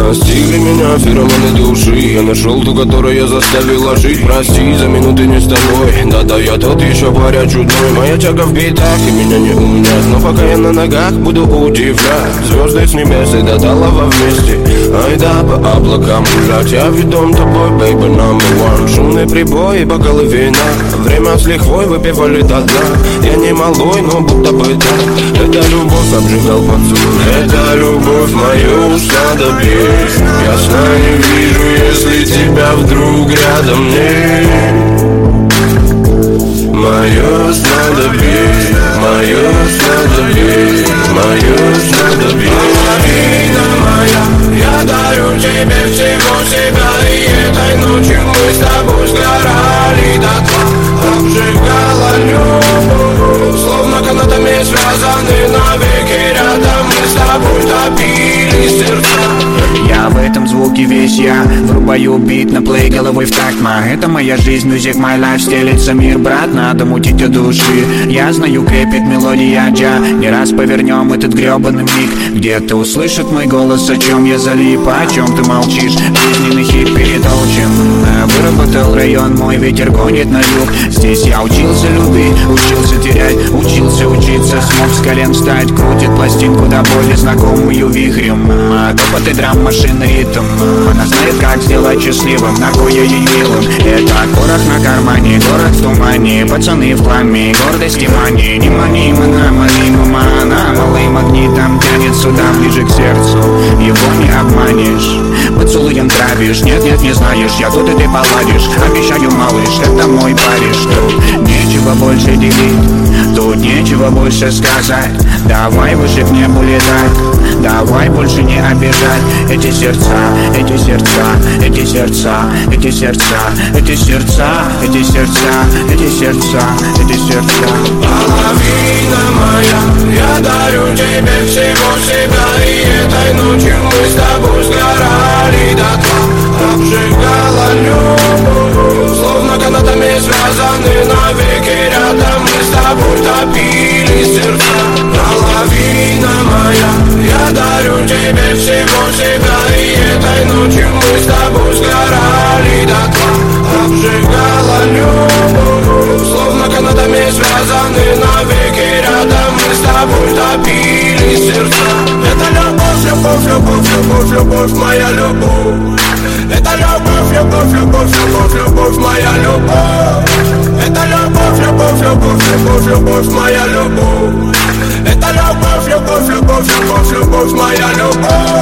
Настигли меня феромоны души. Я нашел ту, которая заставила жить. Прости за минуты не с тобой. Да-да, я тот еще паря чудной. Моя тяга в битах и меня не унять. Но пока я на ногах, буду удивлять. Звезды с небес и до талого вместе. Ай да, по облакам гулять. Я ведом тобой, baby, number one. Шумные прибои, бокалы вина. Время с лихвой выпивали до дна. Я не малой, но будто бы да. Это любовь обжигал поцелуй. Это любовь мою снадобье. Я сна не вижу, если тебя вдруг рядом нет. Мое снадобье, мое снадобье, мое снадобье. Половина моя, я дарю тебе всего себя. И этой ночью мы с тобой сгорали дотла. Обжигала любовь, словно канатами связаны навеки рядом. Мы с тобой топили сердца. Я в этом звуке весь я. Врубаю бит на плей головой в такт. Это моя жизнь, music, my life. Стелится мир, брат, надо мутить от души. Я знаю, крепит мелодия джа. Не раз повернем этот гребаный миг. Где-то услышит мой голос, о чем я залип. О чем ты молчишь, жизненный хит перетолчен. Выработал район, мой ветер гонит на юг. Здесь я учился любить, учился терять, учился учиться. Смог с колен встать, крутит пластинку до боли знакомую вихрем. Топот и драм, машин ритм. Она знает, как сделать счастливым, на кое ей милым. Это порох на кармане, город в тумане. Пацаны в хламе, гордость и мани. Не мани, мана, мали, мамана. Малый магнитом тянет сюда, ближе к сердцу. Его не обманешь, поцелуем травишь. Нет, нет, не знаешь, я тут и ты поладишь. Обещаю, малыш, это мой париж. Тут нечего больше делить, тут нечего больше сказать. Давай выше к небу летать, давай больше не обижать. Эти сердца, эти сердца, эти сердца, эти сердца, эти сердца, эти сердца, эти сердца, эти сердца. Половина моя, я дарю тебе всего себя. И этой ночью мы с тобой сгорали дотла. Обжигала любовь, словно канатами связаны навеки рядом. Мы с тобой топили сердца. Половина моя, я дарю тебе всего себя. И этой ночью мы с тобой сгорали дотла. Обжигала любовь, словно канатами связаны навеки рядом. Мы с тобой топили сердца. Это любовь, любовь, любовь, любовь, любовь, моя любовь. Это любовь, любовь, любовь, любовь, любовь, моя любовь. Это любовь, любовь, любовь, любовь, любовь, моя любовь. Это любовь, любовь, любовь, любовь, любовь, моя любовь.